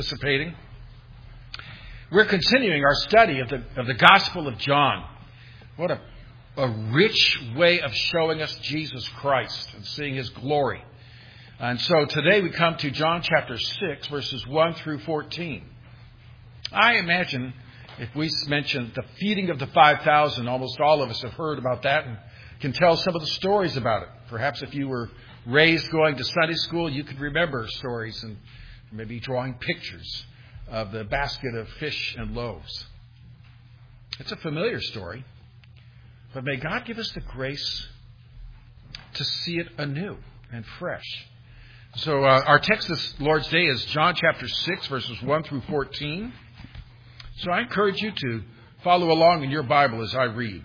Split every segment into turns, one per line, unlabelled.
Participating. We're continuing our study of the Gospel of John. What a rich way of showing us Jesus Christ and seeing His glory. And so today we come to John chapter 6, verses 1 through 14. I imagine if we mention the feeding of the 5,000, almost all of us have heard about that and can tell some of the stories about it. Perhaps if you were raised going to Sunday school, you could remember stories and maybe drawing pictures of the basket of fish and loaves. It's a familiar story, but may God give us the grace to see it anew and fresh. So our text this Lord's Day is John chapter 6, verses 1 through 14. So I encourage you to follow along in your Bible as I read.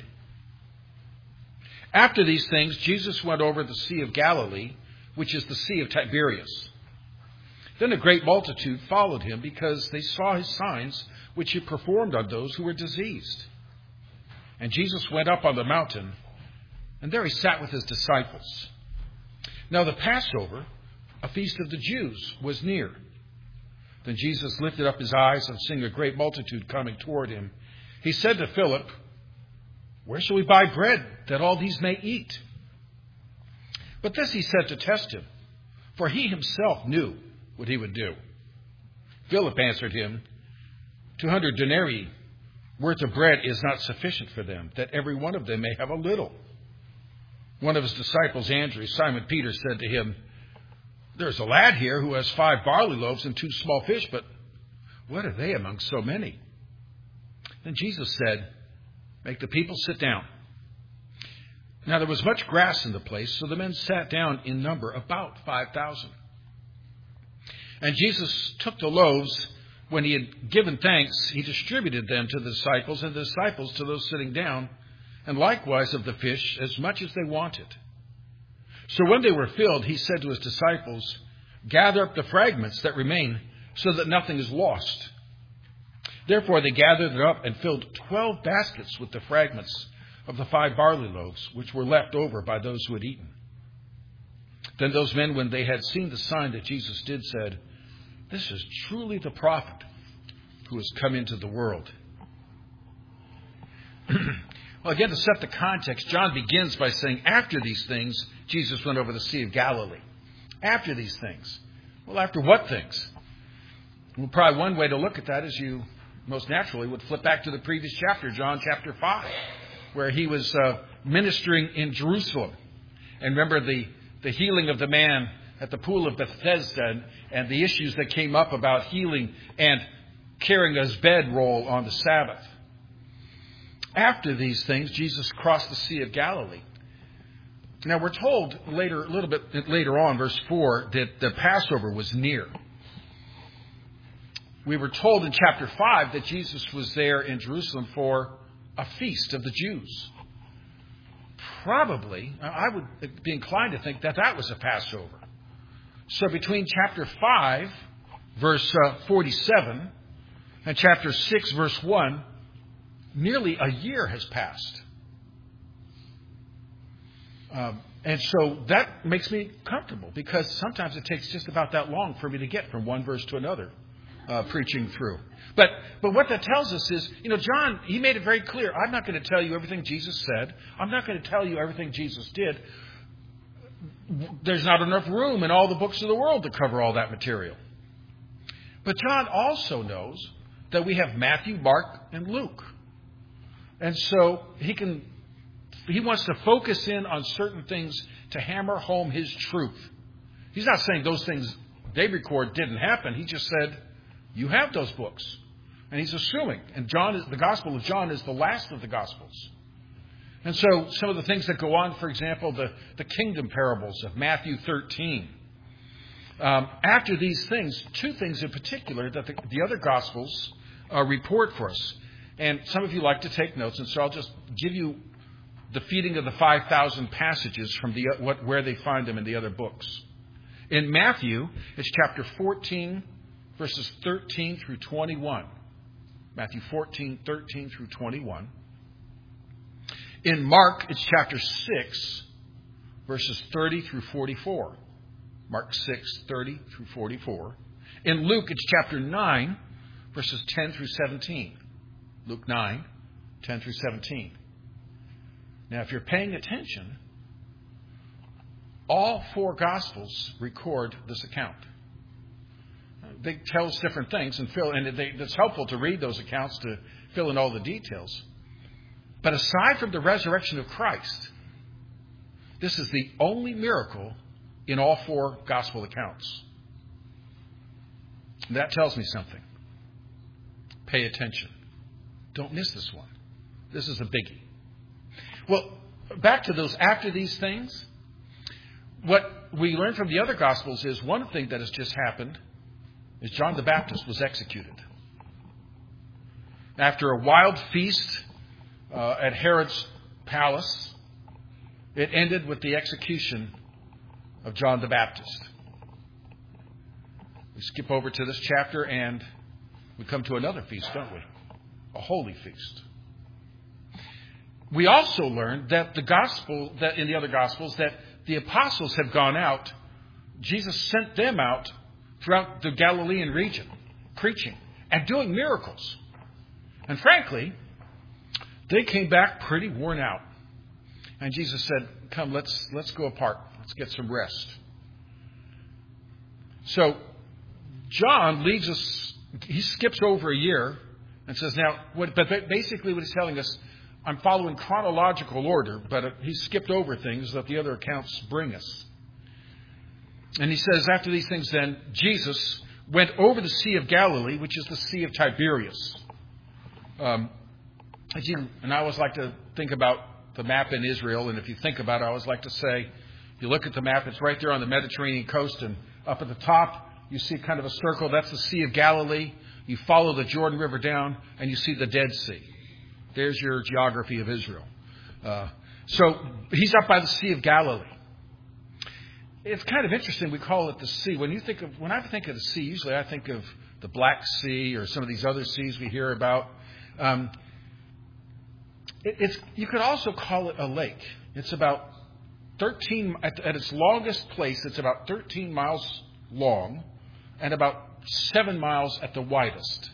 After these things, Jesus went over the Sea of Galilee, which is the Sea of Tiberias. Then a great multitude followed him because they saw his signs which he performed on those who were diseased. And Jesus went up on the mountain, and there he sat with his disciples. Now the Passover, a feast of the Jews, was near. Then Jesus lifted up his eyes, and seeing a great multitude coming toward him, he said to Philip, "Where shall we buy bread that all these may eat?" But this he said to test him, for he himself knew what he would do. Philip answered him, 200 denarii worth of bread is not sufficient for them, that every one of them may have a little. One of his disciples, Andrew, Simon Peter, said to him, "There's a lad here who has 5 barley loaves and 2 small fish, but what are they among so many?" Then Jesus said, "Make the people sit down." Now there was much grass in the place, so the men sat down in number about 5,000. And Jesus took the loaves. When he had given thanks, he distributed them to the disciples, and the disciples to those sitting down, and likewise of the fish as much as they wanted. So when they were filled, he said to his disciples, "Gather up the fragments that remain, so that nothing is lost." Therefore they gathered it up and filled 12 baskets with the fragments of the 5 barley loaves, which were left over by those who had eaten. Then those men, when they had seen the sign that Jesus did, said, "This is truly the prophet who has come into the world." Well, again, to set the context, John begins by saying, after these things, Jesus went over the Sea of Galilee. After these things. Well, after what things? Well, probably one way to look at that is you most naturally would flip back to the previous chapter, John chapter 5, where he was ministering in Jerusalem. And remember the healing of the man at the pool of Bethesda and the issues that came up about healing and carrying his bedroll on the Sabbath. After these things, Jesus crossed the Sea of Galilee. Now we're told a little bit later on, verse 4, that the Passover was near. We were told in chapter 5 that Jesus was there in Jerusalem for a feast of the Jews. Probably, I would be inclined to think that was a Passover. So between chapter 5, verse 47, and chapter 6, verse 1, nearly a year has passed. And so that makes me comfortable, because sometimes it takes just about that long for me to get from one verse to another, preaching through. But what that tells us is, John, he made it very clear. I'm not going to tell you everything Jesus said. I'm not going to tell you everything Jesus did. There's not enough room in all the books of the world to cover all that material. But John also knows that we have Matthew, Mark, and Luke. And so he wants to focus in on certain things to hammer home his truth. He's not saying those things they record didn't happen. He just said, you have those books. And he's assuming. And the Gospel of John is the last of the Gospels. And so some of the things that go on, for example, the kingdom parables of Matthew 13. After these things, 2 things in particular that the other Gospels report for us. And some of you like to take notes, and so I'll just give you the feeding of the 5,000 passages from where they find them in the other books. In Matthew, it's chapter 14, verses 13 through 21. Matthew 14, 13 through 21. In Mark, it's chapter 6, verses 30 through 44. Mark 6, 30 through 44. In Luke, it's chapter 9, verses 10 through 17. Luke 9, 10 through 17. Now, if you're paying attention, all four Gospels record this account. They tell us different things, and it's helpful to read those accounts to fill in all the details. But aside from the resurrection of Christ, this is the only miracle in all four Gospel accounts. And that tells me something. Pay attention. Don't miss this one. This is a biggie. Well, back to those after these things. What we learn from the other Gospels is one thing that has just happened is John the Baptist was executed. After a wild feast at Herod's palace, it ended with the execution of John the Baptist. We skip over to this chapter and we come to another feast, don't we? A holy feast. We also learned that that in the other Gospels, that the apostles have gone out. Jesus sent them out throughout the Galilean region, preaching and doing miracles. And frankly, they came back pretty worn out. And Jesus said, come, let's go apart. Let's get some rest. So John leaves us, he skips over a year and says, but basically what he's telling us, I'm following chronological order, but he skipped over things that the other accounts bring us. And he says, after these things then, Jesus went over the Sea of Galilee, which is the Sea of Tiberias. And I always like to think about the map in Israel, and if you think about it, I always like to say, if you look at the map, it's right there on the Mediterranean coast, and up at the top, you see kind of a circle. That's the Sea of Galilee. You follow the Jordan River down, and you see the Dead Sea. There's your geography of Israel. So he's up by the Sea of Galilee. It's kind of interesting. We call it the sea. When I think of the sea, usually I think of the Black Sea or some of these other seas we hear about. You could also call it a lake. It's about 13 at its longest place. It's about 13 miles long and about 7 miles at the widest.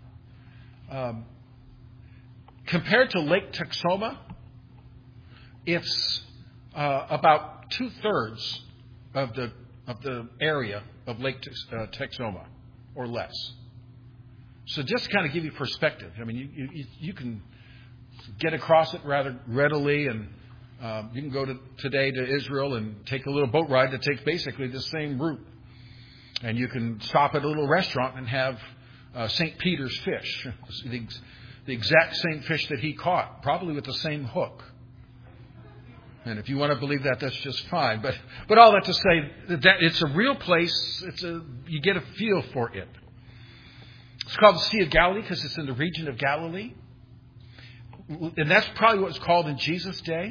Compared to Lake Texoma, it's about 2/3 of the area of Lake Texoma, or less. So just to kind of give you perspective, I mean, you can get across it rather readily, and you can go today to Israel and take a little boat ride that takes basically the same route. And you can stop at a little restaurant and have St. Peter's fish, the exact same fish that he caught, probably with the same hook. And if you want to believe that, that's just fine. But all that to say that it's a real place. You get a feel for it. It's called the Sea of Galilee because it's in the region of Galilee. And that's probably what it's called in Jesus' day.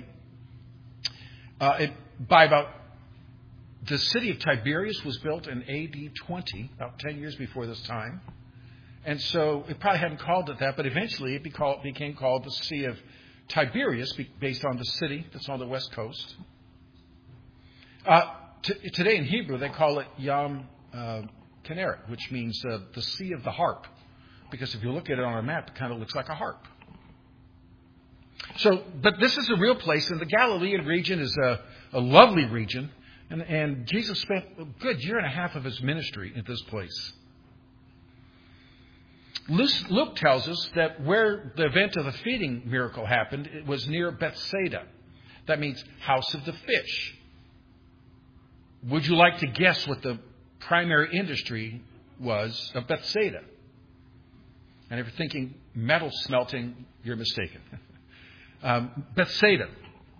The city of Tiberias was built in AD 20, about 10 years before this time. And so it probably hadn't called it that, but eventually it became called the Sea of Tiberias, based on the city that's on the west coast. Today in Hebrew, they call it Yam Kinneret, which means the Sea of the Harp. Because if you look at it on a map, it kind of looks like a harp. So, but this is a real place, and the Galilean region is a lovely region. And Jesus spent a good year and a half of his ministry at this place. Luke tells us that where the event of the feeding miracle happened, it was near Bethsaida. That means house of the fish. Would you like to guess what the primary industry was of Bethsaida? And if you're thinking metal smelting, you're mistaken. Bethsaida.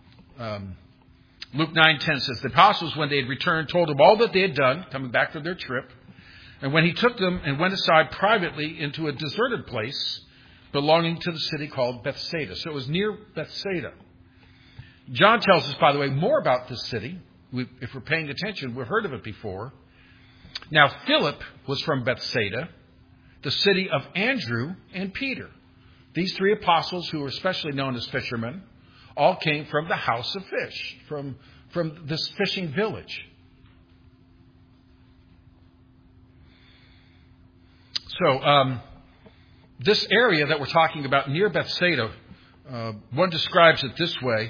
Luke 9:10 says, the apostles, when they had returned, told him all that they had done, coming back from their trip. And when he took them and went aside privately into a deserted place belonging to the city called Bethsaida. So it was near Bethsaida. John tells us, by the way, more about this city. If we're paying attention, we've heard of it before. Now, Philip was from Bethsaida, the city of Andrew and Peter. These three apostles, who were especially known as fishermen, all came from the house of fish, from this fishing village. So this area that we're talking about near Bethsaida, one describes it this way.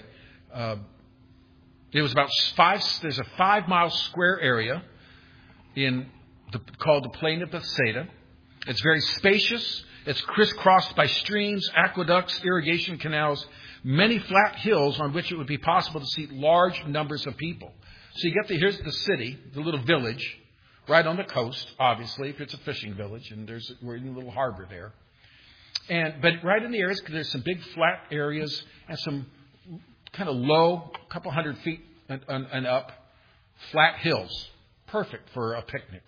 It was about there's a 5-mile square area called the Plain of Bethsaida. It's very spacious. It's crisscrossed by streams, aqueducts, irrigation canals, many flat hills on which it would be possible to seat large numbers of people. So you get here's the city, the little village, right on the coast, obviously, if it's a fishing village, and we're in a little harbor there. But right in the areas, there's some big flat areas and some kind of low, couple hundred feet and up, flat hills. Perfect for a picnic.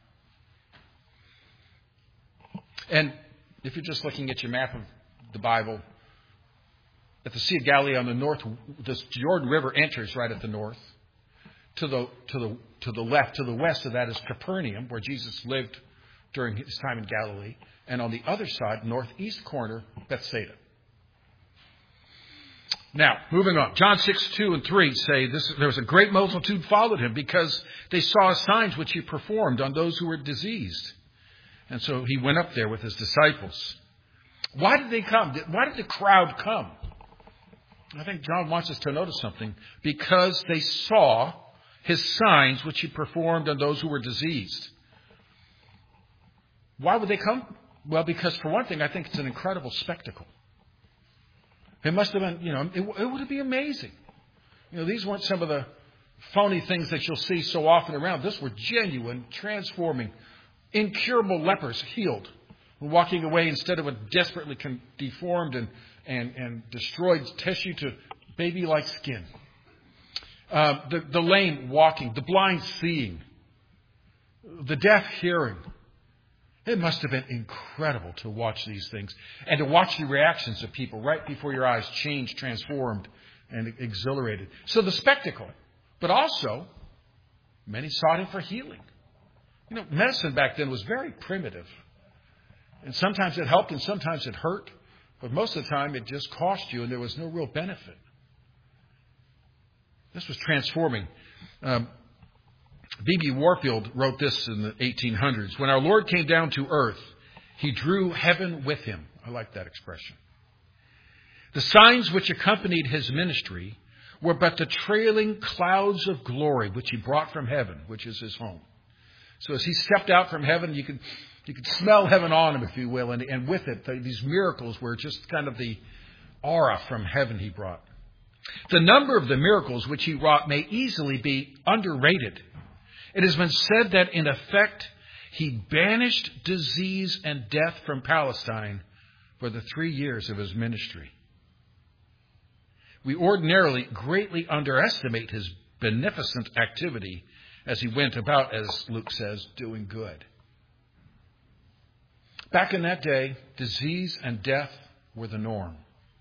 And if you're just looking at your map of the Bible, at the Sea of Galilee on the north, the Jordan River enters right at the north. To the left, to the west of that is Capernaum, where Jesus lived during his time in Galilee. And on the other side, northeast corner, Bethsaida. Now, moving on. John 6:2-3 say there was a great multitude followed him because they saw signs which he performed on those who were diseased. And so he went up there with his disciples. Why did they come? Why did the crowd come? I think John wants us to notice something. Because they saw his signs which he performed on those who were diseased. Why would they come? Well, because for one thing, I think it's an incredible spectacle. It must have been, it would be amazing. These weren't some of the phony things that you'll see so often around. This were genuine, transforming, incurable lepers healed, walking away instead of a desperately deformed and destroyed tissue to baby-like skin. The lame walking, the blind seeing, the deaf hearing. It must have been incredible to watch these things and to watch the reactions of people right before your eyes changed, transformed, and exhilarated. So the spectacle, but also many sought him for healing. Medicine back then was very primitive. And sometimes it helped and sometimes it hurt. But most of the time it just cost you and there was no real benefit. This was transforming. B.B. Warfield wrote this in the 1800s. When our Lord came down to earth, he drew heaven with him. I like that expression. The signs which accompanied his ministry were but the trailing clouds of glory which he brought from heaven, which is his home. So as he stepped out from heaven, you could smell heaven on him, if you will. And with it, these miracles were just kind of the aura from heaven he brought. The number of the miracles which he wrought may easily be underrated. It has been said that, in effect, he banished disease and death from Palestine for the 3 years of his ministry. We ordinarily greatly underestimate his beneficent activity as he went about, as Luke says, doing good. Back in that day, disease and death were the norm.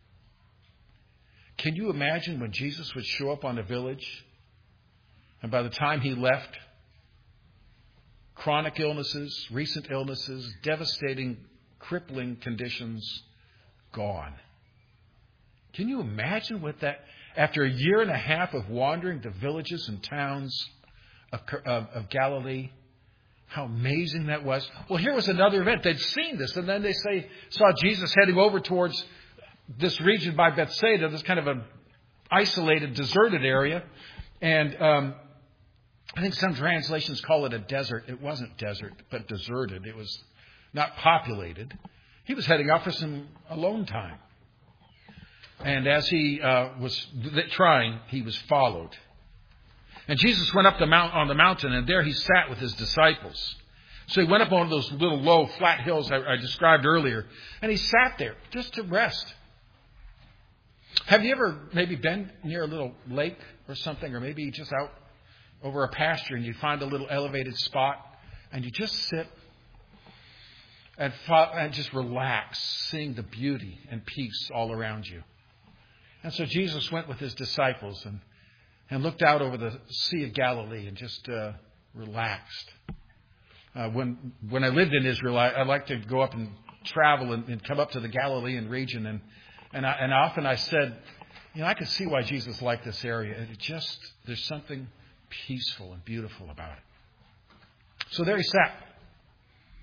Can you imagine when Jesus would show up on a village, and by the time he left, chronic illnesses, recent illnesses, devastating, crippling conditions, gone. Can you imagine what that, after a year and a half of wandering the villages and towns of Galilee, how amazing that was? Well, here was another event. They'd seen this, and then they saw Jesus heading over towards this region by Bethsaida, this kind of an isolated, deserted area. And I think some translations call it a desert. It wasn't desert, but deserted. It was not populated. He was heading out for some alone time. And as he was trying, he was followed. And Jesus went up on the mountain, and there he sat with his disciples. So he went up on those little low, flat hills I described earlier, and he sat there just to rest. Have you ever maybe been near a little lake or something, or maybe just out over a pasture and you find a little elevated spot and you just sit and just relax, seeing the beauty and peace all around you? And so Jesus went with his disciples and looked out over the Sea of Galilee and just relaxed. When I lived in Israel, I liked to go up and travel and come up to the Galilean region. And often I said, I could see why Jesus liked this area. There's something peaceful and beautiful about it. So there he sat.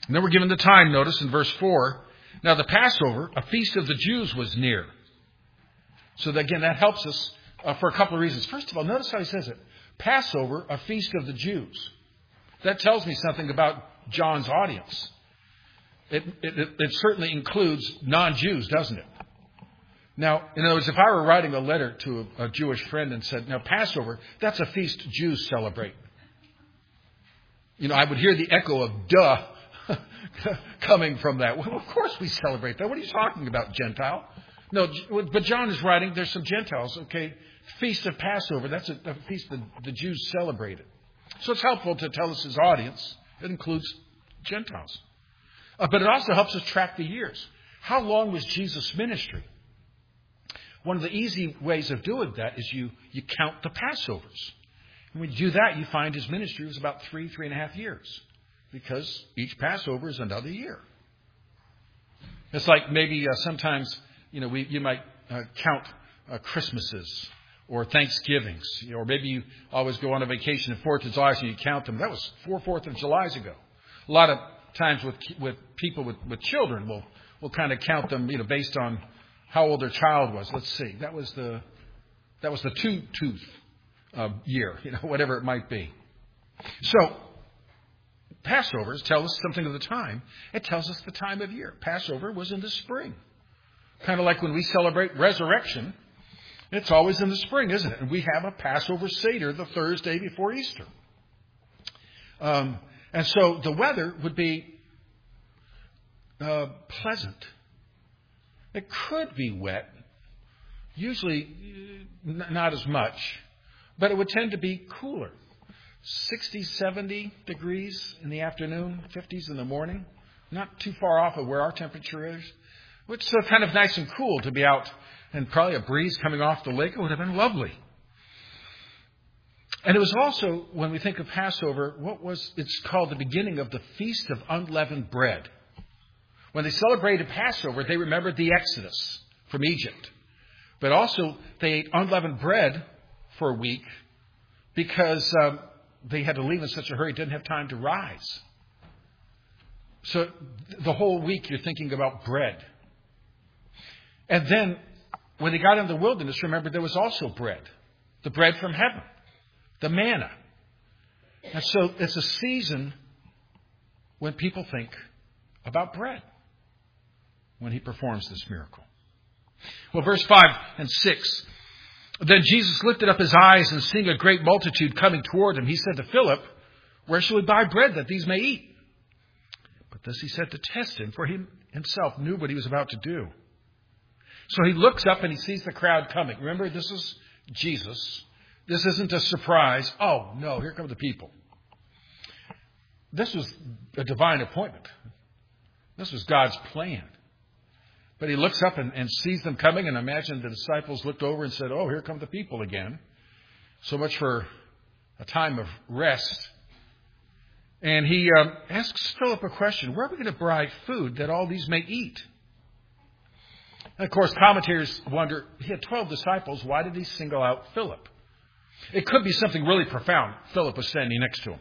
And then we're given the time, notice in verse 4. Now the Passover, a feast of the Jews, was near. So again, that helps us for a couple of reasons. First of all, notice how he says it. Passover, a feast of the Jews. That tells me something about John's audience. It certainly includes non-Jews, doesn't it? Now, in other words, if I were writing a letter to a Jewish friend and said, now Passover, that's a feast Jews celebrate. I would hear the echo of duh coming from that. Well, of course we celebrate that. What are you talking about, Gentile? No, but John is writing, there's some Gentiles, okay? Feast of Passover, that's a feast that the Jews celebrated. So it's helpful to tell us his audience. It includes Gentiles. But it also helps us track the years. How long was Jesus' ministry? One of the easy ways of doing that is you count the Passovers. And when you do that, you find his ministry was about 3.5 years. Because each Passover is another year. It's like maybe sometimes, you might count Christmases or Thanksgivings. Or maybe you always go on a vacation at 4th of July and you count them. That was 4th of Julys ago. A lot of times with people with children, we'll kind of count them, based on how old their child was. Let's see. That was the 2-tooth year, whatever it might be. So, Passovers tell us something of the time. It tells us the time of year. Passover was in the spring. Kind of like when we celebrate resurrection, it's always in the spring, isn't it? And we have a Passover Seder the Thursday before Easter. And so the weather would be pleasant. It could be wet, usually not as much, but it would tend to be cooler. 60, 70 degrees in the afternoon, 50s in the morning. Not too far off of where our temperature is. Which is so kind of nice and cool to be out, and probably a breeze coming off the lake. It would have been lovely. And it was also, when we think of Passover, it's called the beginning of the Feast of Unleavened Bread. When they celebrated Passover, they remembered the Exodus from Egypt. But also, they ate unleavened bread for a week because they had to leave in such a hurry, didn't have time to rise. So the whole week you're thinking about bread. And then when they got into the wilderness, remember there was also bread. The bread from heaven. The manna. And so it's a season when people think about bread. When he performs this miracle. Well, verse 5 and 6. Then Jesus lifted up his eyes and seeing a great multitude coming toward him, he said to Philip, where shall we buy bread that these may eat? But this he said to test him, for he himself knew what he was about to do. So he looks up and he sees the crowd coming. Remember, this is Jesus. This isn't a surprise. Oh, no, here come the people. This was a divine appointment. This was God's plan. But he looks up and sees them coming, and imagine the disciples looked over and said, oh, here come the people again. So much for a time of rest. And he asks Philip a question. Where are we going to buy food that all these may eat? And of course, commentators wonder, he had 12 disciples. Why did he single out Philip? It could be something really profound. Philip was standing next to him.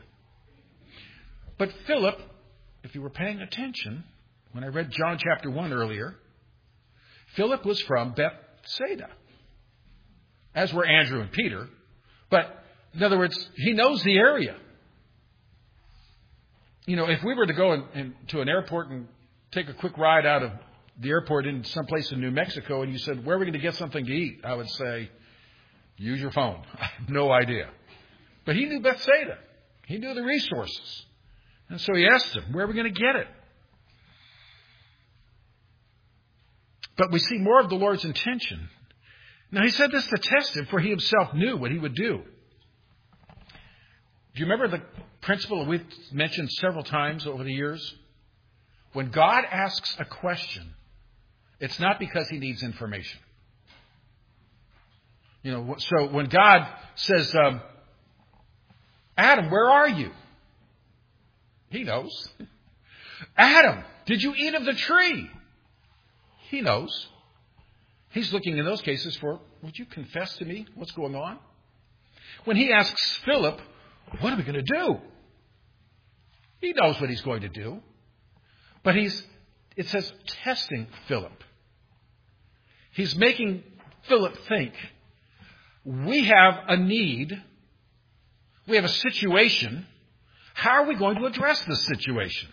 But Philip, if you were paying attention, when I read John chapter 1 earlier, Philip was from Bethsaida, as were Andrew and Peter. But, in other words, he knows the area. If we were to go to an airport and take a quick ride out of the airport in someplace in New Mexico, and you said, where are we going to get something to eat? I would say, use your phone. I have no idea. But he knew Bethsaida. He knew the resources. And so he asked him, where are we going to get it? But we see more of the Lord's intention. Now, he said this to test him, for he himself knew what he would do. Do you remember the principle we've mentioned several times over the years? When God asks a question, it's not because he needs information. So when God says, Adam, where are you? He knows. Adam, did you eat of the tree? He knows. He's looking in those cases for, would you confess to me what's going on? When he asks Philip, what are we going to do? He knows what he's going to do. But it says, testing Philip. He's making Philip think, we have a need. We have a situation. How are we going to address this situation?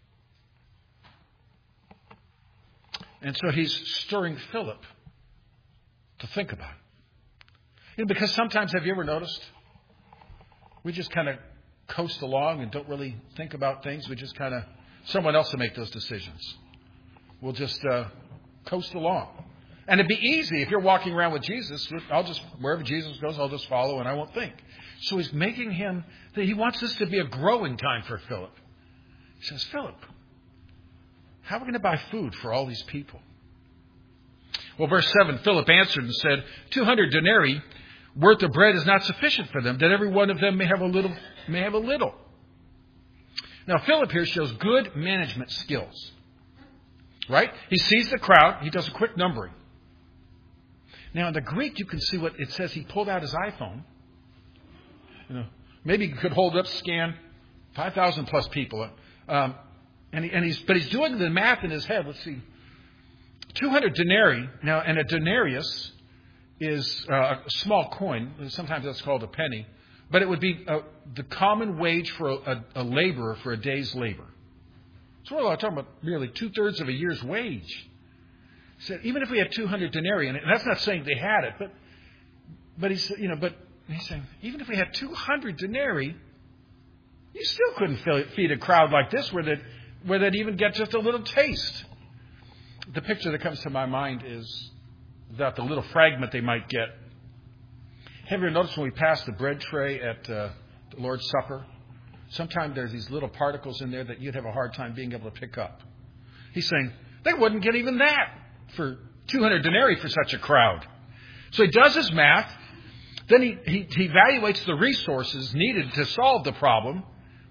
And so he's stirring Philip to think about it. Because sometimes, have you ever noticed, we just kind of coast along and don't really think about things. We just kind of, someone else will make those decisions. We'll just coast along. And it'd be easy if you're walking around with Jesus. Wherever Jesus goes, I'll just follow and I won't think. So he's making him, he wants this to be a growing time for Philip. He says, Philip, how are we going to buy food for all these people? Well, verse 7, Philip answered and said, 200 denarii worth of bread is not sufficient for them, that every one of them may have a little. Now, Philip here shows good management skills. Right? He sees the crowd. He does a quick numbering. Now, in the Greek, you can see what it says. He pulled out his iPhone. Maybe he could hold up, scan 5,000 plus people. But he's doing the math in his head. Let's see. 200 denarii. Now, and a denarius is a small coin. Sometimes that's called a penny. But it would be the common wage for a laborer for a day's labor. So we're talking about nearly 2/3 of a year's wage. He said, even if we had 200 denarii, and that's not saying they had it, but he's saying, even if we had 200 denarii, you still couldn't feed a crowd like this where they'd even get just a little taste. The picture that comes to my mind is that the little fragment they might get. Have you ever noticed when we pass the bread tray at the Lord's Supper? Sometimes there's these little particles in there that you'd have a hard time being able to pick up. He's saying, they wouldn't get even that for 200 denarii for such a crowd. So he does his math. Then he evaluates the resources needed to solve the problem.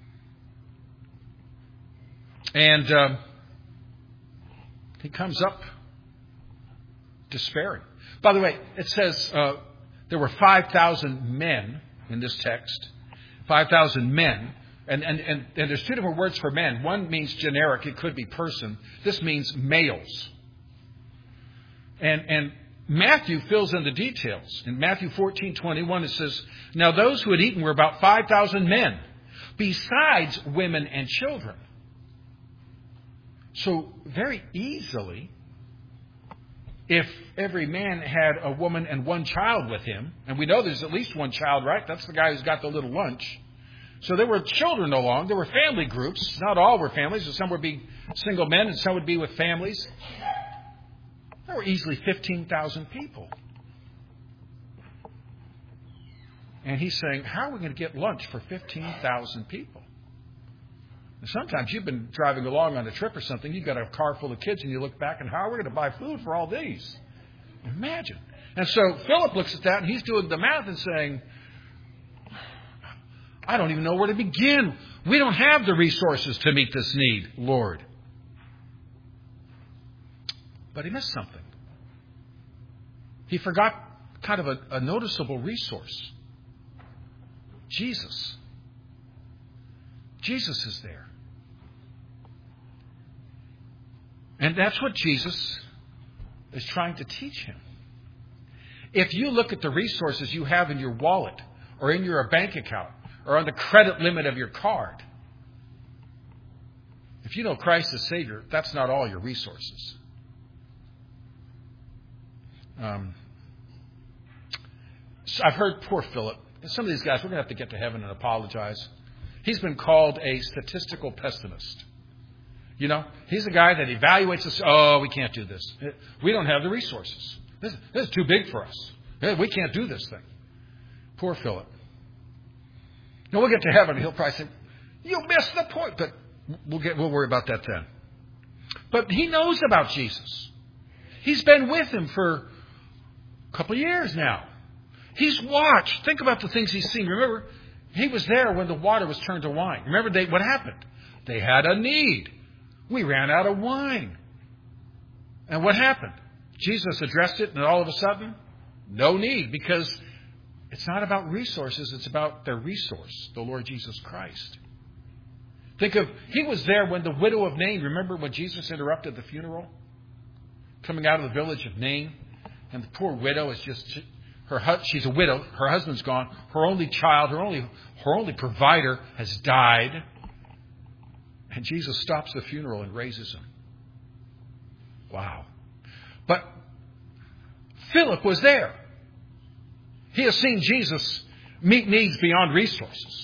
And he comes up despairing. By the way, it says there were 5,000 men in this text. 5,000 men. And there's two different words for men. One means generic. It could be person. This means males. And Matthew fills in the details. In Matthew 14:21, it says, now those who had eaten were about 5,000 men, besides women and children. So very easily, if every man had a woman and one child with him, and we know there's at least one child, right? That's the guy who's got the little lunch. So there were children along. There were family groups. Not all were families. Some would be single men and some would be with families. There were easily 15,000 people. And he's saying, how are we going to get lunch for 15,000 people? And sometimes you've been driving along on a trip or something. You've got a car full of kids and you look back and how are we going to buy food for all these? Imagine. And so Philip looks at that and he's doing the math and saying, I don't even know where to begin. We don't have the resources to meet this need, Lord. But he missed something. He forgot kind of a noticeable resource. Jesus. Jesus is there. And that's what Jesus is trying to teach him. If you look at the resources you have in your wallet or in your bank account, or on the credit limit of your card. If you know Christ as Savior, that's not all your resources. So I've heard poor Philip. Some of these guys, we're going to have to get to heaven and apologize. He's been called a statistical pessimist. You know, he's a guy that evaluates us. Oh, we can't do this. We don't have the resources. This is too big for us. We can't do this thing. Poor Philip. Now, we'll get to heaven and he'll probably say, you missed the point. But we'll worry about that then. But he knows about Jesus. He's been with him for a couple of years now. He's watched. Think about the things he's seen. Remember, he was there when the water was turned to wine. Remember what happened? They had a need. We ran out of wine. And what happened? Jesus addressed it and all of a sudden, no need, because it's not about resources, it's about their resource, the Lord Jesus Christ. he was there when the widow of Nain, remember when Jesus interrupted the funeral? Coming out of the village of Nain. And the poor widow is just, she's a widow. Her husband's gone. Her only child, her only provider has died. And Jesus stops the funeral and raises him. Wow. But Philip was there. He has seen Jesus meet needs beyond resources.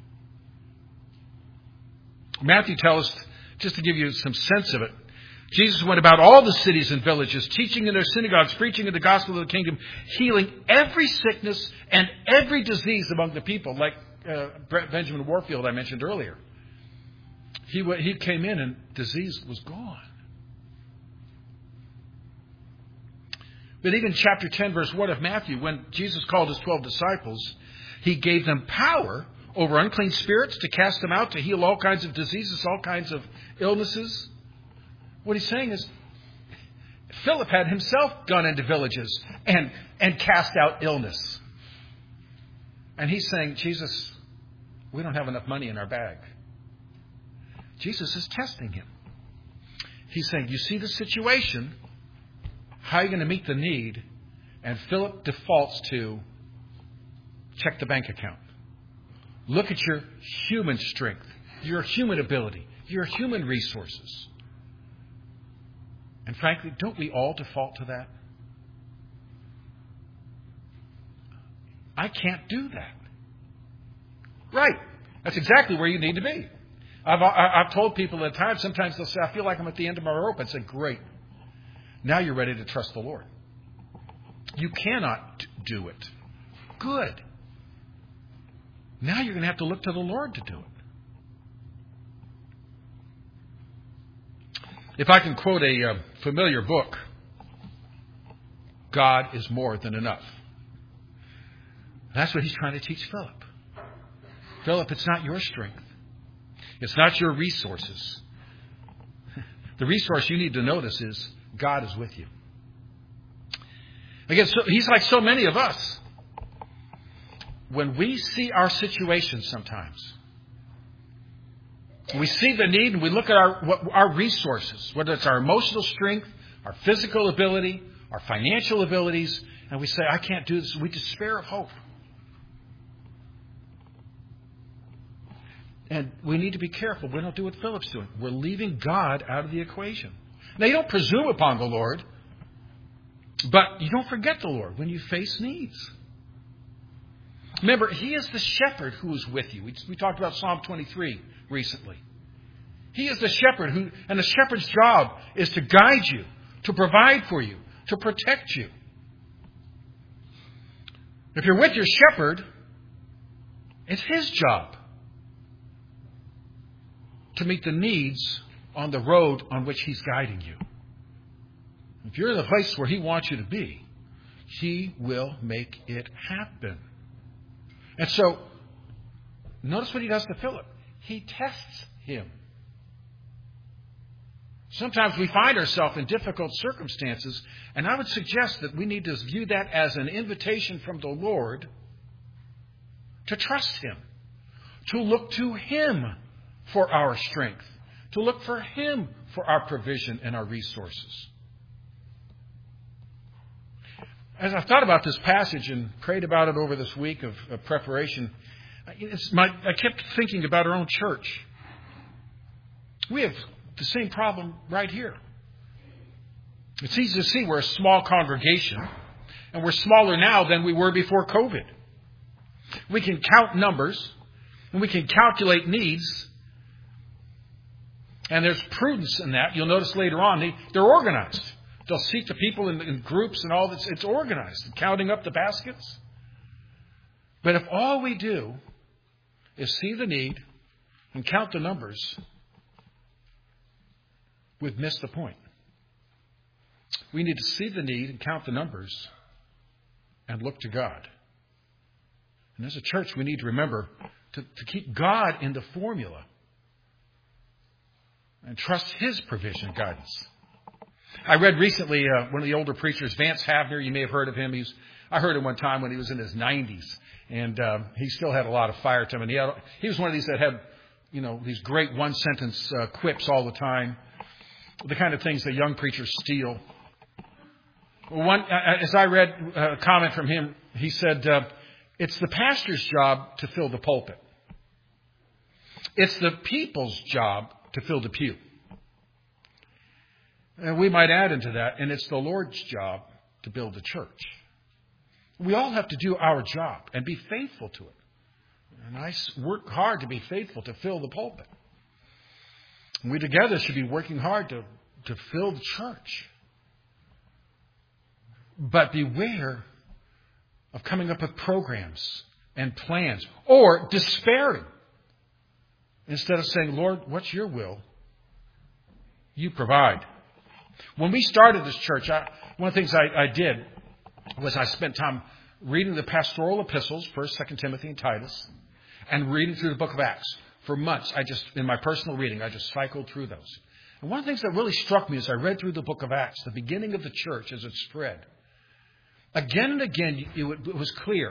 Matthew tells us, just to give you some sense of it, Jesus went about all the cities and villages, teaching in their synagogues, preaching the gospel of the kingdom, healing every sickness and every disease among the people, like Benjamin Warfield I mentioned earlier. He came in and disease was gone. But even chapter 10, verse 1 of Matthew, when Jesus called his 12 disciples, he gave them power over unclean spirits to cast them out, to heal all kinds of diseases, all kinds of illnesses. What he's saying is, Philip had himself gone into villages and cast out illness. And he's saying, Jesus, we don't have enough money in our bag. Jesus is testing him. He's saying, you see the situation, how are you going to meet the need? And Philip defaults to check the bank account. Look at your human strength, your human ability, your human resources. And frankly, don't we all default to that? I can't do that. Right. That's exactly where you need to be. I've told people at times, sometimes they'll say, I feel like I'm at the end of my rope. I said, great. Now you're ready to trust the Lord. You cannot do it. Good. Now you're going to have to look to the Lord to do it. If I can quote a familiar book, God is more than enough. That's what he's trying to teach Philip. Philip, it's not your strength. It's not your resources. The resource you need to notice is God is with you. Again, so he's like so many of us. When we see our situation sometimes, we see the need and we look at our resources, whether it's our emotional strength, our physical ability, our financial abilities, and we say, I can't do this. We despair of hope. And we need to be careful. We don't do what Philip's doing. We're leaving God out of the equation. Now, you don't presume upon the Lord, but you don't forget the Lord when you face needs. Remember, he is the shepherd who is with you. We talked about Psalm 23 recently. He is the shepherd and the shepherd's job is to guide you, to provide for you, to protect you. If you're with your shepherd, it's his job to meet the needs on the road on which he's guiding you. If you're in the place where he wants you to be, he will make it happen. And so, notice what he does to Philip. He tests him. Sometimes we find ourselves in difficult circumstances, and I would suggest that we need to view that as an invitation from the Lord to trust him, to look to him for our strength, to look for him for our provision and our resources. As I thought about this passage and prayed about it over this week of preparation, I kept thinking about our own church. We have the same problem right here. It's easy to see we're a small congregation, and we're smaller now than we were before COVID. We can count numbers, and we can calculate needs, and there's prudence in that. You'll notice later on, they're organized. They'll seat the people in groups and all this. It's organized, counting up the baskets. But if all we do is see the need and count the numbers, we've missed the point. We need to see the need and count the numbers and look to God. And as a church, we need to remember to keep God in the formula and trust his provision and guidance. I read recently one of the older preachers, Vance Havner. You may have heard of him. I heard him one time when he was in his 90s, and he still had a lot of fire to him. And he was one of these that had these great one-sentence quips all the time, the kind of things that young preachers steal. As I read a comment from him, he said, it's the pastor's job to fill the pulpit. It's the people's job to fill the pew. And we might add into that, and it's the Lord's job to build the church. We all have to do our job and be faithful to it. And I work hard to be faithful to fill the pulpit. And we together should be working hard to fill the church. But beware of coming up with programs and plans or despairing. Instead of saying, Lord, what's your will? You provide. When we started this church, one of the things I did was I spent time reading the pastoral epistles, 1st, 2nd Timothy, and Titus, and reading through the book of Acts. For months, in my personal reading, I just cycled through those. And one of the things that really struck me as I read through the book of Acts, the beginning of the church as it spread, again and again, it was clear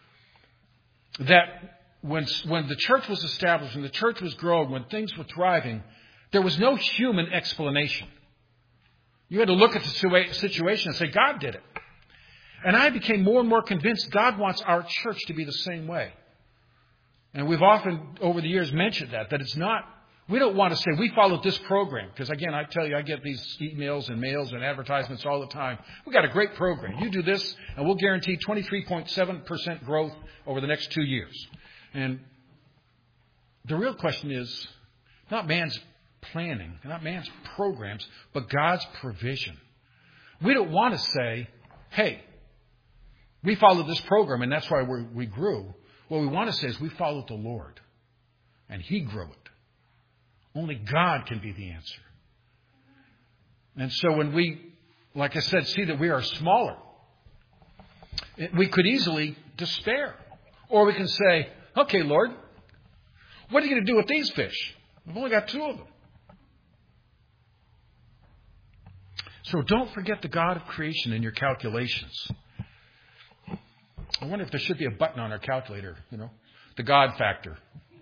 that when the church was established, when the church was growing, when things were thriving, there was no human explanation. You had to look at the situation and say, God did it. And I became more and more convinced God wants our church to be the same way. And we've often, over the years, mentioned that it's not, we don't want to say we followed this program. Because again, I tell you, I get these emails and mails and advertisements all the time. We got a great program. You do this and we'll guarantee 23.7% growth over the next 2 years. And the real question is not man's planning, not man's programs, but God's provision. We don't want to say, hey, we followed this program and that's why we grew. What we want to say is we followed the Lord and He grew it. Only God can be the answer. And so when we, like I said, see that we are smaller, we could easily despair. Or we can say, okay, Lord, what are you going to do with these fish? We've only got 2 of them. So don't forget the God of creation in your calculations. I wonder if there should be a button on our calculator, the God factor.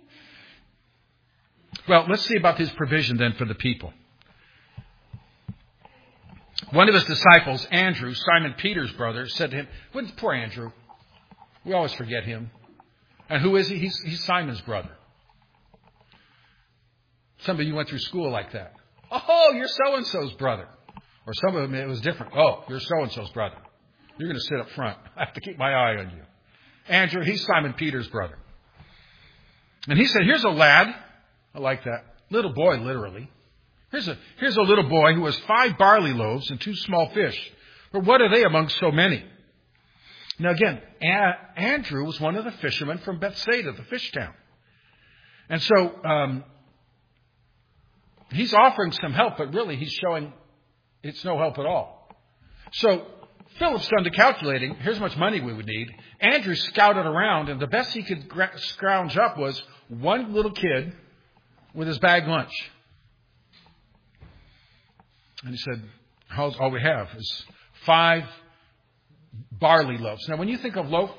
Well, let's see about His provision then for the people. One of His disciples, Andrew, Simon Peter's brother, said to him, poor Andrew, we always forget him. And who is he? He's Simon's brother. Some of you went through school like that. Oh, you're so-and-so's brother. Or some of them, it was different. Oh, you're so-and-so's brother. You're going to sit up front. I have to keep my eye on you. Andrew, he's Simon Peter's brother. And he said, here's a lad. I like that. Little boy, literally. Here's a little boy who has 5 barley loaves and 2 small fish. But what are they among so many? Now again, Andrew was one of the fishermen from Bethsaida, the fish town. And so he's offering some help, but really he's showing it's no help at all. So Philip's done the calculating. Here's how much money we would need. Andrew scouted around, and the best he could scrounge up was one little kid with his bag lunch. And he said, all we have is 5 barley loaves. Now, when you think of loaf,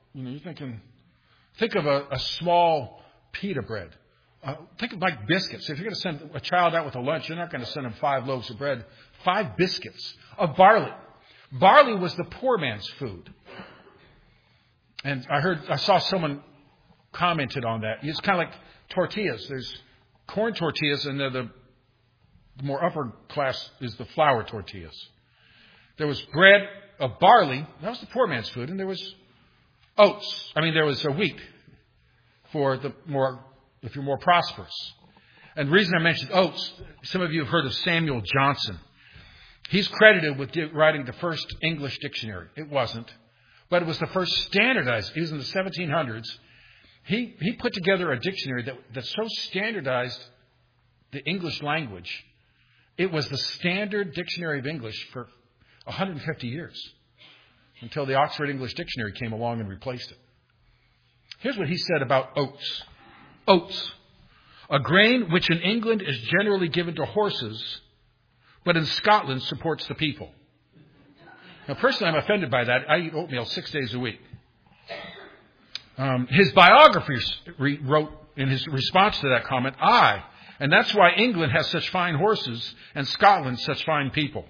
think of a small pita bread. Think of like biscuits. If you're going to send a child out with a lunch, you're not going to send him 5 loaves of bread. 5 biscuits of barley. Barley was the poor man's food. And I saw someone commented on that. It's kind of like tortillas. There's corn tortillas, and the more upper class is the flour tortillas. There was bread of barley. That was the poor man's food. And there was oats. There was a wheat for if you're more prosperous. And the reason I mentioned oats, some of you have heard of Samuel Johnson. He's credited with writing the first English dictionary. It wasn't. But it was the first standardized. It was in the 1700s. He put together a dictionary that so standardized the English language. It was the standard dictionary of English for 150 years. Until the Oxford English Dictionary came along and replaced it. Here's what he said about oats. Oats. A grain which in England is generally given to horses, but in Scotland supports the people. Now, personally, I'm offended by that. I eat oatmeal 6 days a week. His biographers wrote in his response to that comment, and that's why England has such fine horses and Scotland such fine people.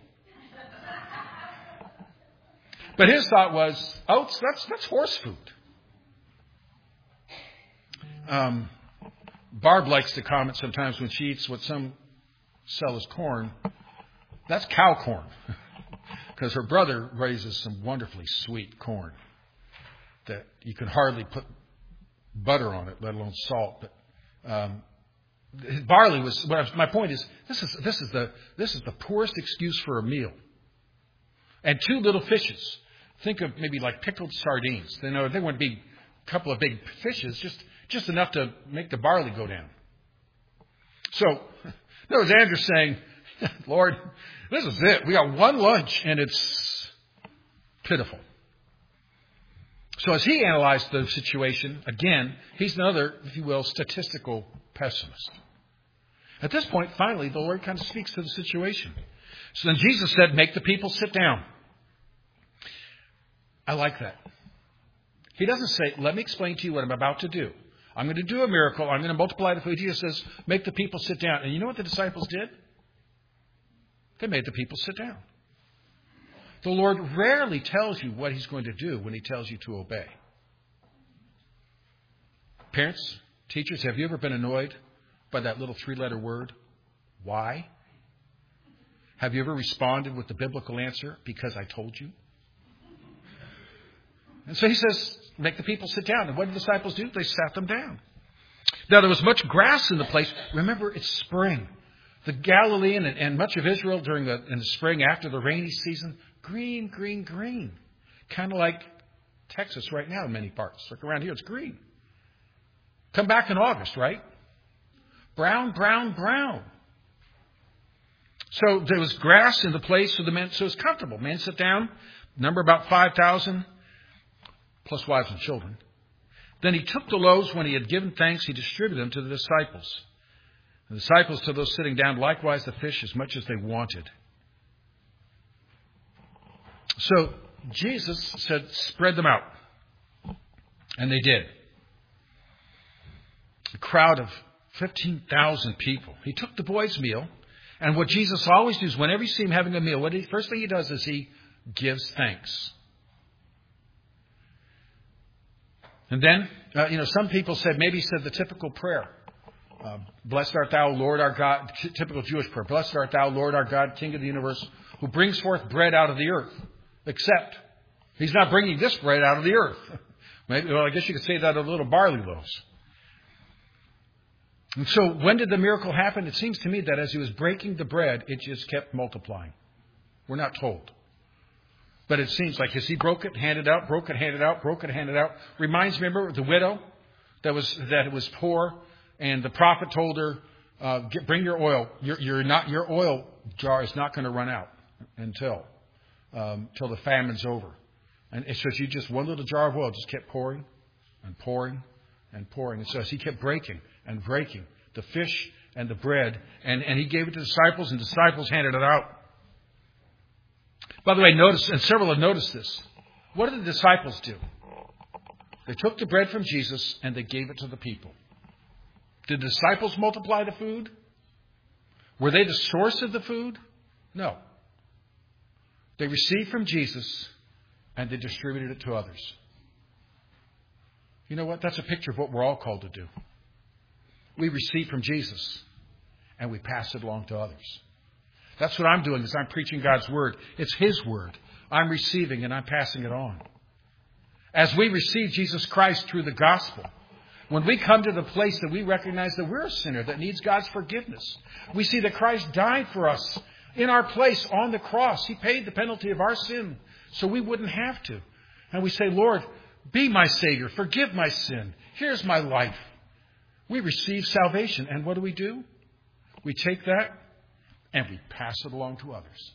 But his thought was, oats, that's horse food. Barb likes to comment sometimes when she eats what some sell as corn, that's cow corn. Because her brother raises some wonderfully sweet corn that you can hardly put butter on it, let alone salt. But barley was. My point is, this is the poorest excuse for a meal. And 2 little fishes. Think of maybe like pickled sardines. They wouldn't be a couple of big fishes, just enough to make the barley go down. So there was Andrew saying, Lord, this is it. We got one lunch and it's pitiful. So as he analyzed the situation, again, he's another, if you will, statistical pessimist. At this point, finally, the Lord kind of speaks to the situation. So then Jesus said, make the people sit down. I like that. He doesn't say, let me explain to you what I'm about to do. I'm going to do a miracle. I'm going to multiply the food. He just says, make the people sit down. And you know what the disciples did? They made the people sit down. The Lord rarely tells you what he's going to do when he tells you to obey. Parents, teachers, have you ever been annoyed by that little 3-letter word? Why? Have you ever responded with the biblical answer, because I told you? And so he says, make the people sit down. And what did the disciples do? They sat them down. Now, there was much grass in the place. Remember, it's spring. The Galilean and much of Israel in the spring after the rainy season, green, green, green. Kind of like Texas right now in many parts. Like around here, it's green. Come back in August, right? Brown, brown, brown. So there was grass in the place, so it's comfortable. Men sit down, number about 5,000. Plus wives and children. Then he took the loaves. When he had given thanks, he distributed them to the disciples. The disciples to those sitting down, likewise the fish, as much as they wanted. So Jesus said, spread them out. And they did. A crowd of 15,000 people. He took the boys' meal. And what Jesus always does, whenever you see him having a meal, first thing he does is he gives thanks. And then, some people maybe said the typical prayer. Blessed art thou, Lord our God, typical Jewish prayer. Blessed art thou, Lord our God, King of the universe, who brings forth bread out of the earth. Except, he's not bringing this bread out of the earth. I guess you could say that of little barley loaves. And so, when did the miracle happen? It seems to me that as he was breaking the bread, it just kept multiplying. We're not told. But it seems like as he broke it, handed out, broke it, handed out, broke it, handed out. Reminds me, remember the widow that was poor, and the prophet told her, "Bring your oil. Your oil jar is not going to run out until the famine's over." And so she just one little jar of oil just kept pouring and pouring and pouring. And so as he kept breaking and breaking the fish and the bread, and he gave it to the disciples, and the disciples handed it out. By the way, notice, and several have noticed this. What did the disciples do? They took the bread from Jesus and they gave it to the people. Did the disciples multiply the food? Were they the source of the food? No. They received from Jesus and they distributed it to others. You know what? That's a picture of what we're all called to do. We receive from Jesus and we pass it along to others. That's what I'm doing is I'm preaching God's Word. It's His Word. I'm receiving and I'm passing it on. As we receive Jesus Christ through the gospel, when we come to the place that we recognize that we're a sinner that needs God's forgiveness, we see that Christ died for us in our place on the cross. He paid the penalty of our sin so we wouldn't have to. And we say, Lord, be my Savior. Forgive my sin. Here's my life. We receive salvation. And what do? We take that and we pass it along to others.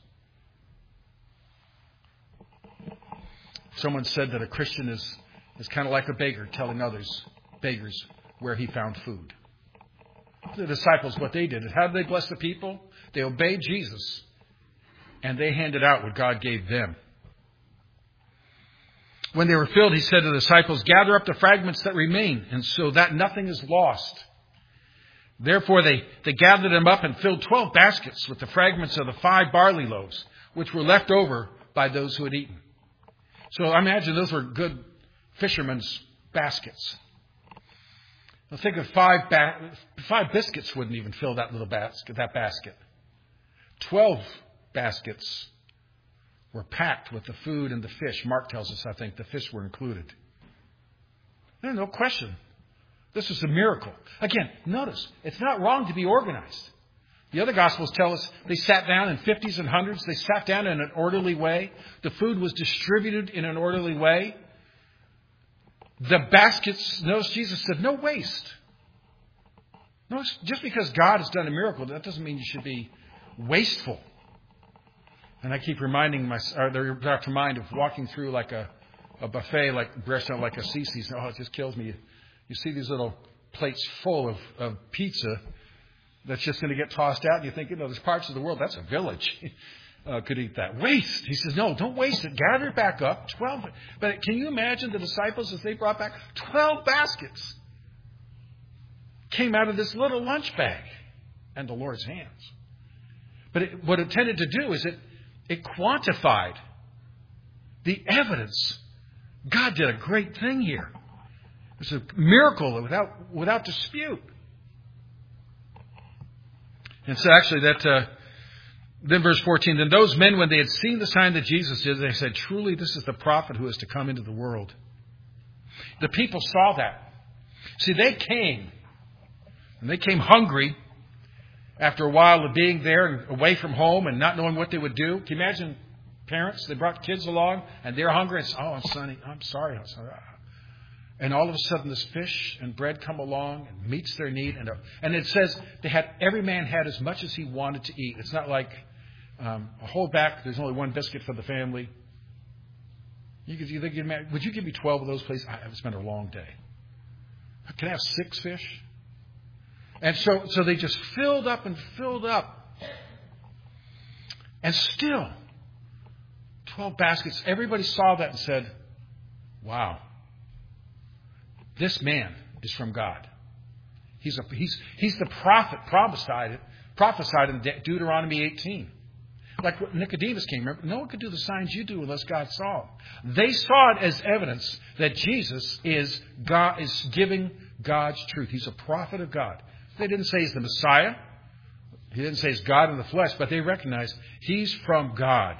Someone said that a Christian is kind of like a beggar telling beggars where he found food. The disciples, what they did is, how did they bless the people? They obeyed Jesus, and they handed out what God gave them. When they were filled, he said to the disciples, "Gather up the fragments that remain, and so that nothing is lost." Therefore they gathered them up and filled 12 baskets with the fragments of the 5 barley loaves, which were left over by those who had eaten. So I imagine those were good fishermen's baskets. Now think of 5 biscuits wouldn't even fill that little basket. 12 baskets were packed with the food and the fish. Mark tells us, I think, the fish were included. There's no question. This is a miracle. Again, notice, it's not wrong to be organized. The other Gospels tell us they sat down in 50s and 100s. They sat down in an orderly way. The food was distributed in an orderly way. The baskets, notice Jesus said, no waste. Notice, just because God has done a miracle, that doesn't mean you should be wasteful. And I keep reminding myself, brought to mind of walking through like a buffet, like a restaurant, like a Cece's. Oh, it just kills me. You see these little plates full of pizza that's just going to get tossed out. And you think, there's parts of the world, that's a village, could eat that. Waste. He says, no, don't waste it. Gather it back up. 12. But can you imagine the disciples as they brought back 12 baskets came out of this little lunch bag and the Lord's hands. But what it tended to do is it quantified the evidence. God did a great thing here. It's a miracle without dispute. And so actually then verse 14, then those men, when they had seen the sign that Jesus did, they said, truly this is the prophet who is to come into the world. The people saw that. See, they came. And they came hungry after a while of being there and away from home and not knowing what they would do. Can you imagine parents? They brought kids along and they're hungry. And oh, Sonny, I'm sorry. And all of a sudden, this fish and bread come along and meets their need. And it says every man had as much as he wanted to eat. It's not like hold back. There's only one biscuit for the family. Would you give me 12 of those, please? I've spent a long day. Can I have 6 fish? And so they just filled up and filled up. And still, 12 baskets. Everybody saw that and said, wow. This man is from God. He's the prophet prophesied in Deuteronomy 18. Like what Nicodemus came. Remember, no one could do the signs you do unless God saw them. They saw it as evidence that Jesus is giving God's truth. He's a prophet of God. They didn't say he's the Messiah. He didn't say he's God in the flesh, but they recognized he's from God.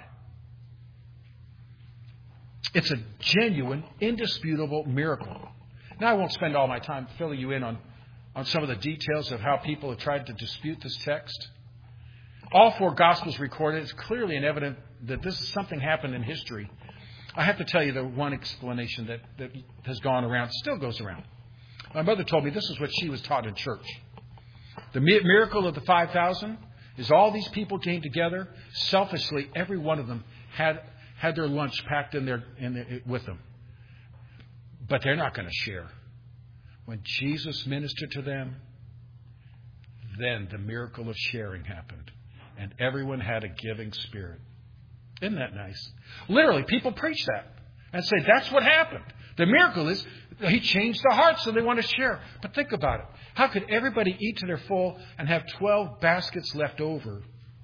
It's a genuine, indisputable miracle. Now, I won't spend all my time filling you in on some of the details of how people have tried to dispute this text. All 4 Gospels recorded. It's clearly and evident that this is something happened in history. I have to tell you the one explanation that has gone around, still goes around. My mother told me this is what she was taught in church. The miracle of the 5,000 is all these people came together. Selfishly, every one of them had their lunch packed in there with them. But they're not going to share. When Jesus ministered to them, then the miracle of sharing happened. And everyone had a giving spirit. Isn't that nice? Literally, people preach that and say that's what happened. The miracle is he changed the hearts so they want to share. But think about it. How could everybody eat to their full and have 12 baskets left over?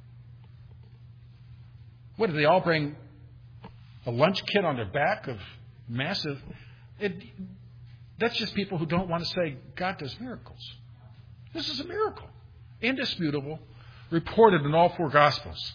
What, did they all bring a lunch kit on their back of massive... That's just people who don't want to say God does miracles. This is a miracle. Indisputable. Reported in all 4 Gospels.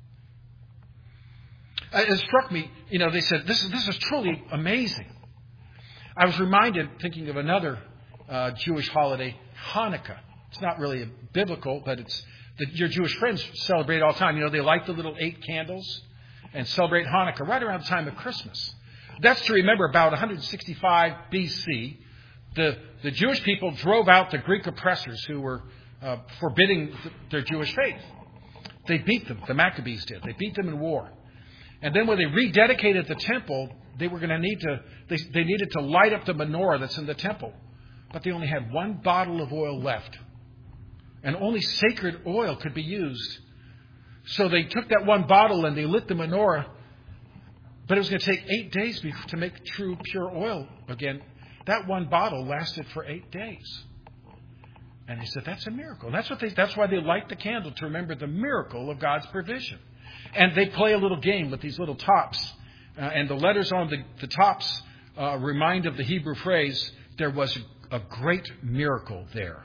It struck me, they said, this is truly amazing. I was reminded, thinking of another Jewish holiday, Hanukkah. It's not really biblical, but it's your Jewish friends celebrate all the time. They light the little 8 candles and celebrate Hanukkah right around the time of Christmas. That's to remember about 165 BC, the Jewish people drove out the Greek oppressors who were forbidding their Jewish faith. They beat them. The Maccabees did. They beat them in war. And then when they rededicated the temple, they were going to they needed to light up the menorah that's in the temple. But they only had 1 bottle of oil left. And only sacred oil could be used. So they took that 1 bottle and they lit the menorah. But it was going to take 8 days to make true pure oil again. That one bottle lasted for 8 days. And he said, that's a miracle. And that's why they light the candle, to remember the miracle of God's provision. And they play a little game with these little tops. And the letters on the tops remind of the Hebrew phrase, there was a great miracle there.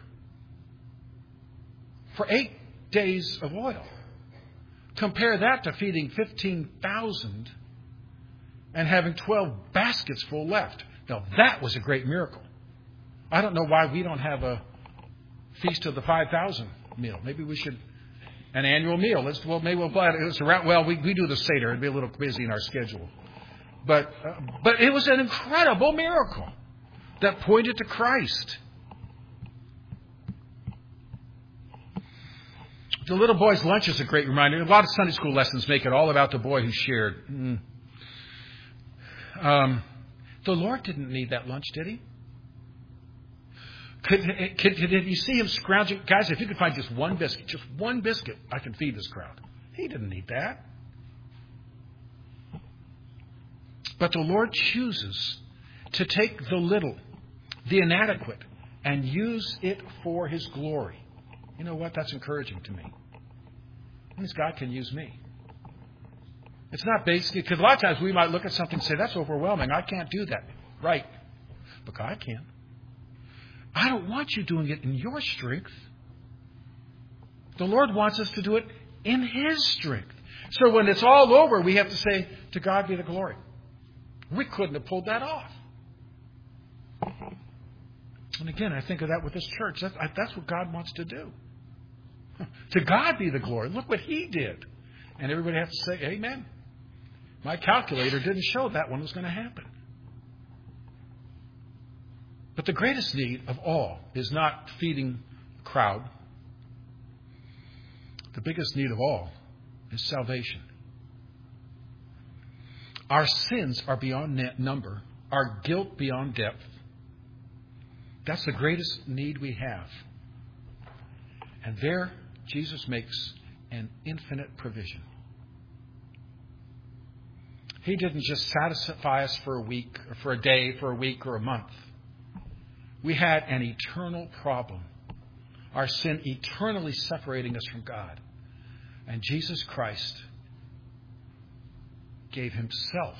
For 8 days of oil. Compare that to feeding 15,000 and having 12 baskets full left. Now, that was a great miracle. I don't know why we don't have a Feast of the 5,000 meal. Maybe we should, an annual meal. Maybe we'll buy it. We do the Seder. It'd be a little busy in our schedule. But it was an incredible miracle that pointed to Christ. The little boy's lunch is a great reminder. A lot of Sunday school lessons make it all about the boy who shared. The Lord didn't need that lunch, did he? Did you see him scrounging? Guys, if you could find just one biscuit, I can feed this crowd. He didn't need that. But the Lord chooses to take the little, the inadequate, and use it for His glory. You know what? That's encouraging to me. That means God can use me. It's not basically, because a lot of times we might look at something and say, that's overwhelming. I can't do that. Right. But God can. I don't want you doing it in your strength. The Lord wants us to do it in His strength. So when it's all over, we have to say, to God be the glory. We couldn't have pulled that off. And again, I think of that with this church. That's what God wants to do. To God be the glory. Look what He did. And everybody has to say, amen. My calculator didn't show that one was going to happen. But the greatest need of all is not feeding a crowd. The biggest need of all is salvation. Our sins are beyond number. Our guilt beyond depth. That's the greatest need we have. And there, Jesus makes an infinite provision. He didn't just satisfy us for a week, or for a day, for a week, or a month. We had an eternal problem. Our sin eternally separating us from God. And Jesus Christ gave Himself,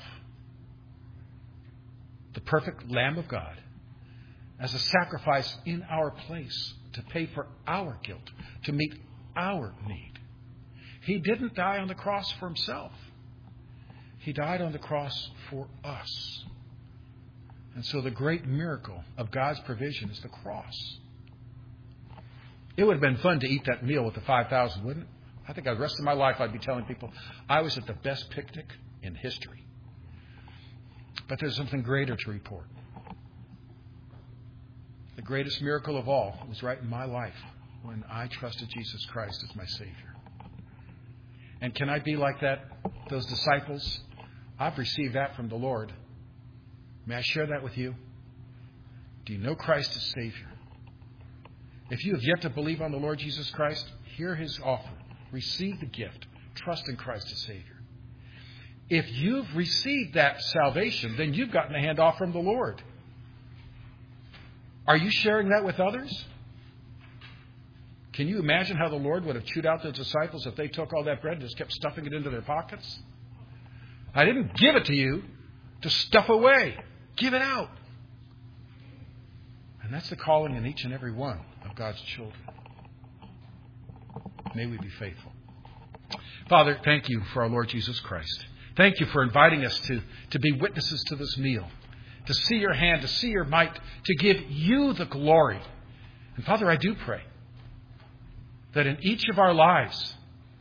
the perfect Lamb of God, as a sacrifice in our place to pay for our guilt, to meet our need. He didn't die on the cross for Himself. He died on the cross for us. And so the great miracle of God's provision is the cross. It would have been fun to eat that meal with the 5,000, wouldn't it? I think the rest of my life I'd be telling people I was at the best picnic in history. But there's something greater to report. The greatest miracle of all was right in my life when I trusted Jesus Christ as my Savior. And can I be like that, those disciples? I've received that from the Lord. May I share that with you? Do you know Christ as Savior? If you have yet to believe on the Lord Jesus Christ, hear His offer. Receive the gift. Trust in Christ as Savior. If you've received that salvation, then you've gotten a handoff from the Lord. Are you sharing that with others? Can you imagine how the Lord would have chewed out the disciples if they took all that bread and just kept stuffing it into their pockets? I didn't give it to you to stuff away. Give it out. And that's the calling in each and every one of God's children. May we be faithful. Father, thank You for our Lord Jesus Christ. Thank You for inviting us to be witnesses to this meal, to see Your hand, to see Your might, to give You the glory. And Father, I do pray that in each of our lives,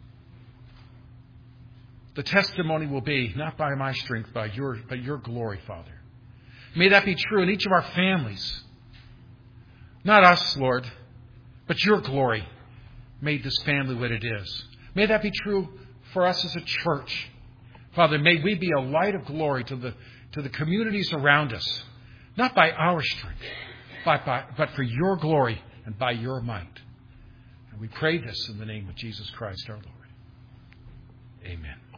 the testimony will be not by my strength, but Your glory, Father. May that be true in each of our families. Not us, Lord, but Your glory made this family what it is. May that be true for us as a church. Father, may we be a light of glory to the communities around us, not by our strength, but for Your glory and by Your might. And we pray this in the name of Jesus Christ our Lord. Amen.